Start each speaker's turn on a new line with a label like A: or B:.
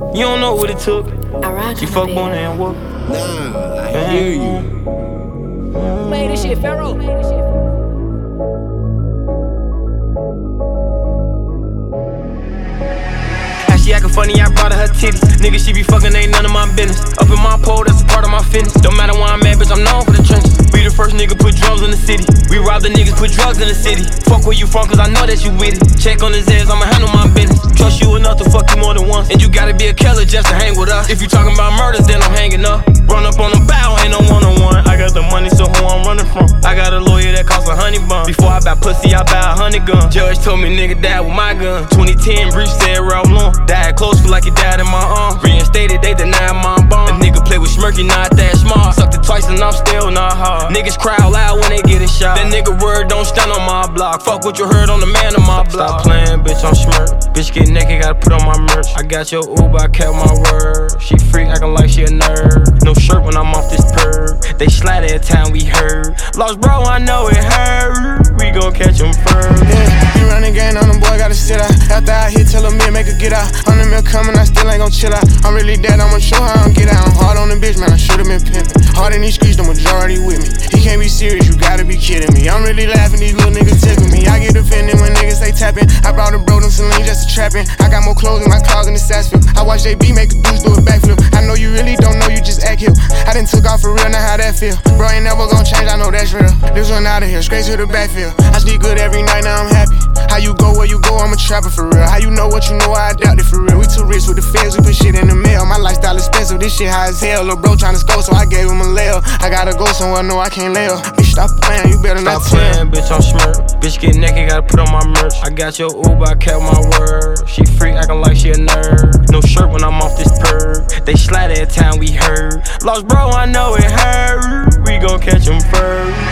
A: You don't know what it took. She fuck Bonnie and whoop.
B: Nah, I hear you.
C: Who made this shit, Pharaoh?
A: She actin' funny, I brought her titties. Nigga, she be fucking, ain't none of my business. Up in my pole, that's a part of my fitness. Don't matter where I'm at, bitch, I'm known for the trenches. We the first nigga put drums in the city. We rob the niggas, put drugs in the city. Fuck where you from, cause I know that you with it. Check on his ass, I'ma handle my business. Trust you enough to fuck you more than once. And you gotta be a killer just to hang with us. If you talking about murders, then I'm hanging up. Run up on the bow, ain't no one-on-one. I got the money, so who I'm running from? I got a lawyer that costs $100 bun. Before I buy pussy, I buy 100 guns. Judge told me nigga died with my gun. 2010, Breach said Ralph Long. Died close, feel like he died in my arms. Reinstated, they denied my bomb. A nigga play with Smirky, not that smart. Sucked it twice and I'm still not hard. Niggas cry out loud when they getting shot. That nigga word don't stand on my block. Fuck what you heard on the man on my block. Stop playing, bitch, I'm Smirk. Bitch get naked, gotta put on my merch. I got your Uber, I kept my word. She freak, acting like she a nerd. No shirt when I'm off this perv. They slide every time we heard. Lost bro, I know it hurt. We gon' catch him first.
D: Yeah, you running game on them boy, gotta sit out. After I hit, tell a man, make her get out. 100 mil coming, I still ain't gon' chill out. I'm really dead, I'ma show how I'm get out. I'm hard on the bitch, man, I should've been pimpin'. Hard in these streets, the majority with me. He can't be serious, you gotta be kidding me. I'm really laughing, these little niggas tickle me. I get offended when niggas say tapping. I brought a bro, them Celine just to trapping. I got more clothes in my closet than Sassfield. I watch JB make a dudes do a backflip. I know you really don't know, you just act here. I done took off for real, now how that feel? Bro ain't never gon' change, I know that's real. This one out of here, straight to the backfield. I sleep good every night, now I'm happy. How you go, where you go, I'm a trapper for real. How you know what you know, I adapt it for real. We too rich with the feds, we put shit in the mail. My lifestyle expensive, this shit high as hell. Lil' bro tryna score, so I gave him a lail. I gotta go somewhere, no I can't lay up. Bitch, stop playing, you better not
A: stop playing, bitch, I'm Smirk. Bitch get naked, gotta put on my merch. I got your Uber, I kept my word. She freak, acting like she a nerd. No shirt when I'm off this perv. They slide every time we heard. Lost bro, I know it hurt. We gon' catch him first.